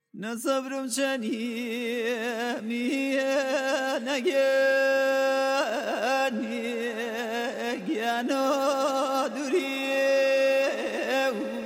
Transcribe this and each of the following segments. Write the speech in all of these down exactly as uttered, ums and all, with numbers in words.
نصبرم چنیه نگنی گنا دوریه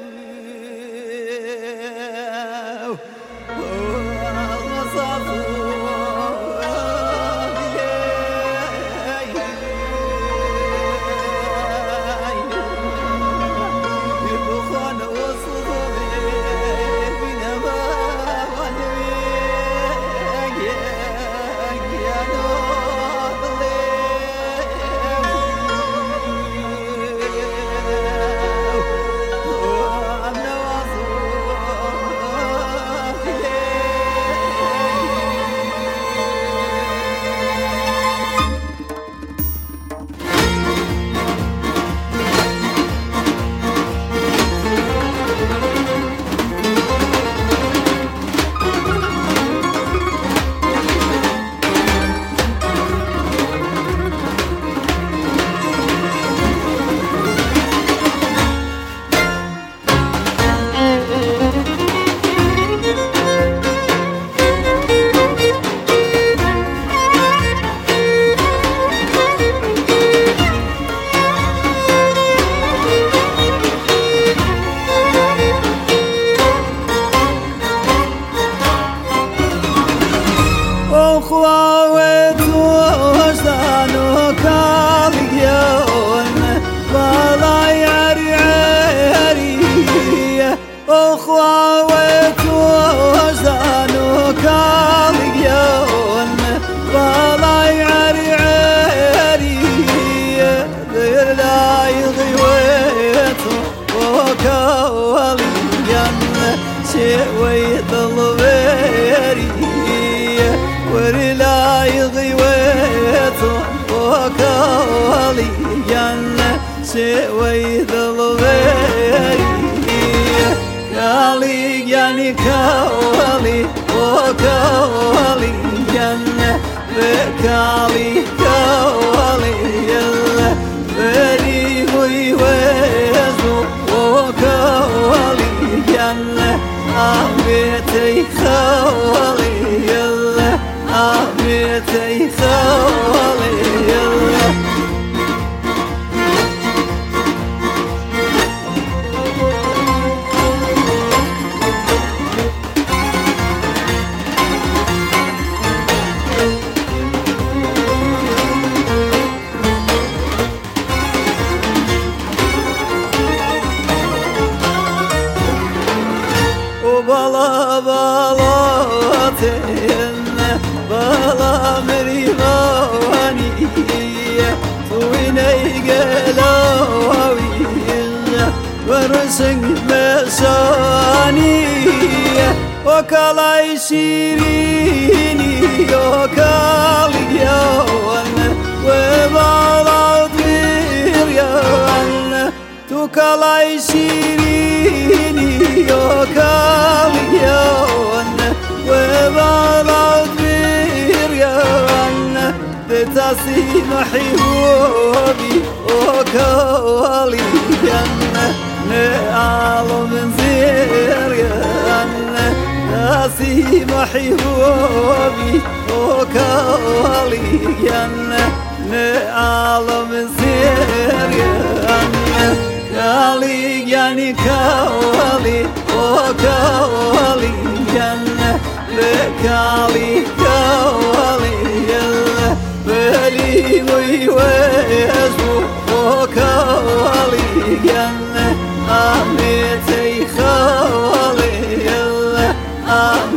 خواهد وجدان وكاليون ولا يعري عريه خواهد وجدان وكاليون ولا يعري عريه غير لا يغيوته وكاليون شيء ويضل ورلا يغيوته وكالي جنة سوي ذلوي كالي يعني كالي وكالي جنة وكالي كالي يلا بري ويوزو وكالي جنة أبيتي خالي يلا أبيتي خالي يلا وبلا بلا تهنى بلا مريوانية تويني قلاوية ورسن مسانية وكالاي شيريني وكالي يوان وبلا طير يوان توكالاي شيريني وكالي يوان وبلا طير يوان تاسي محيوبي وكالي جنة نعلو من زير جنة تاسي محيوبي وكالي جنة نعلو من زير جنة كالي يعني كالي وكالي جنة بكالي كالي يلا بلي ويوزو وكالي جنة أميتي خالي يلا